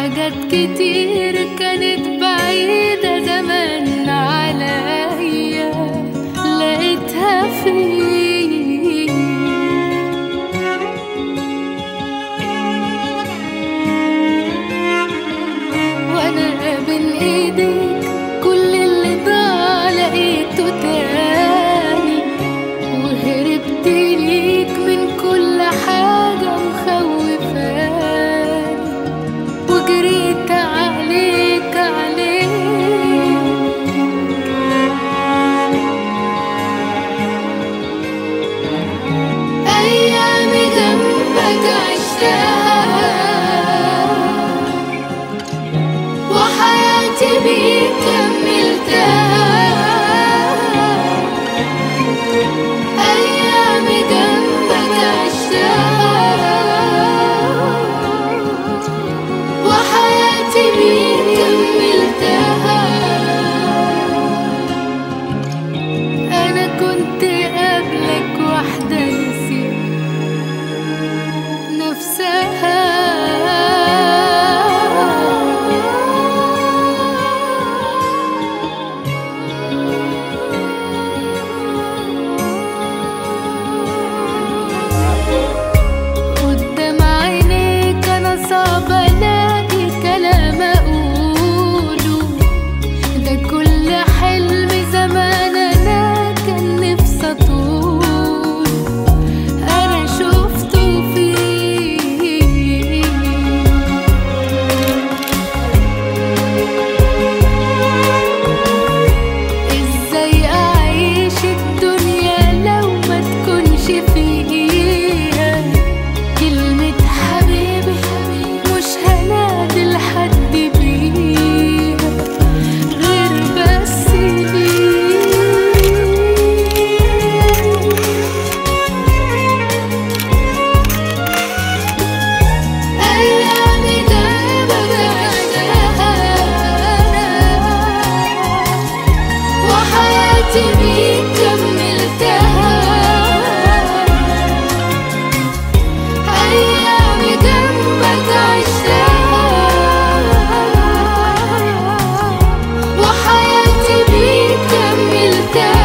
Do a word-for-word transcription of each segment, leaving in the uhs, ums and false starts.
حاجات كتير كانت بعيدة زمان عليا لقيتها فيك، وانا بين ايديك كل اللي ضاع لقيته تاني، وهربت ليك من كل حاجة مخوفاني، وجريت عليك عليك. أيامي جنبك عشتها وحياتي بيك كملتها، أيامي جنبك عشتها وحياتي بيك كملتها. أنا كنت قبلك واحدة نسيت نفسها. قدام عينيك أنا صعب ألاقي كلام أقوله، ده كل حلم زمان أنا كان نفسي أطول، أنا شفته فيك. إزاي أعيش الدنيا لو ما تكونش فيها كلمة حبيبي، مش هنادي لحد بيها غير بس ليك. أيامي جنبك عشتها وحياتي بيك كملتها، أيامي جنبك عشتها وحياتي بيك كملتها.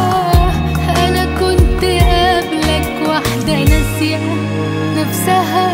أنا كنت قبلك واحدة ناسية نفسها.